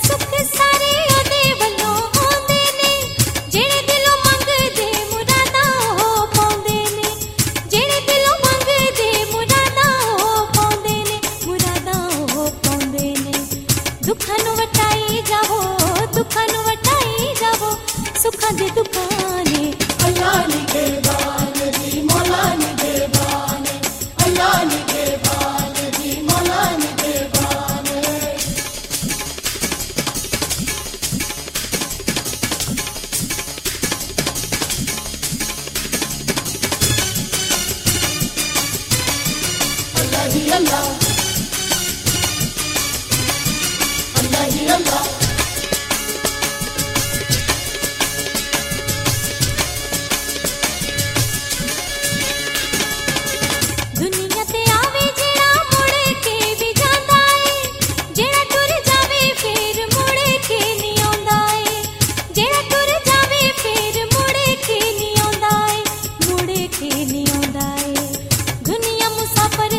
सुख सारे ओदे वल्लों होंदे ने जेड़े दिलों मंगदे मुरादां हो पाउंदे ने जेड़े दिलों मंगदे मुरादां हो पाउंदे ने मुरादां हो पाउंदे ने दुखां नूं वटाई जावो सुखां दे दुकाने अल्लाह निगहबान जी मौला निगहबान अल्लाह निगहबान जी मौला निगहबान अल्लाह ही अल्लाह अल्लाह ही अल्लाह दुनिया ते आवे जेड़ा मुड़ के भी जांदा ए जेड़ा टुर जावे फिर मुड़ के नहीं आउंदा ए जेड़ा टुर जावे फिर मुड़ के नहीं आउंदा ए दुनिया मुसाफर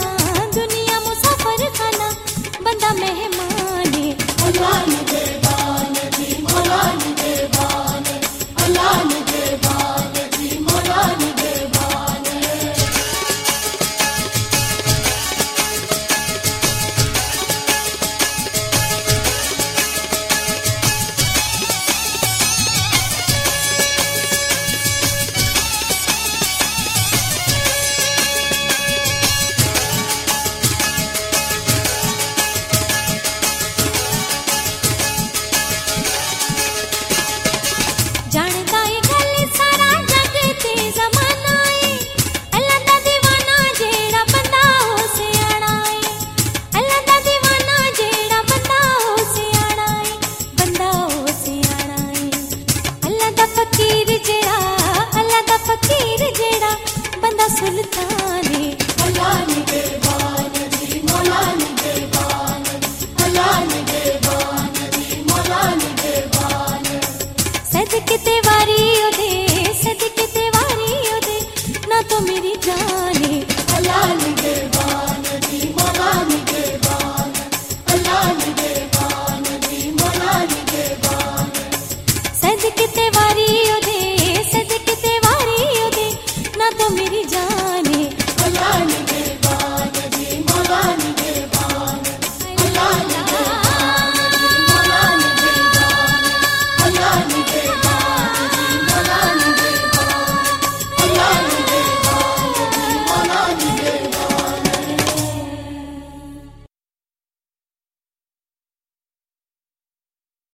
खाना बंदा मेहमान ए अल्लाह निगहबान जी मौला निगहबान अल्लाह निगहबान जी मौला निगहबान जानदा ए गल सारा जग ते ज़माना ए अल्लाह दा दीवाना जेड़ा बंदा हो सियाणा ए अल्लाह दा दीवाना जेड़ा बंदा हो सियाणा ए अल्लाह दा फकीर जेड़ा बंदा सुल्तान ए अल्लाह निगहबान जी मौला निगहबान अल्लाह निगहबान जी मौला निगहबान सदके ते वारी ओदे ना तो मेरी जान ए अल्लाह निगहबान जी मौला निगहबान अल्लाह निगहबान जी मौला निगहबान सदके ते वारी ओदे ना तो मेरी जान ए अल्लाह निगहबान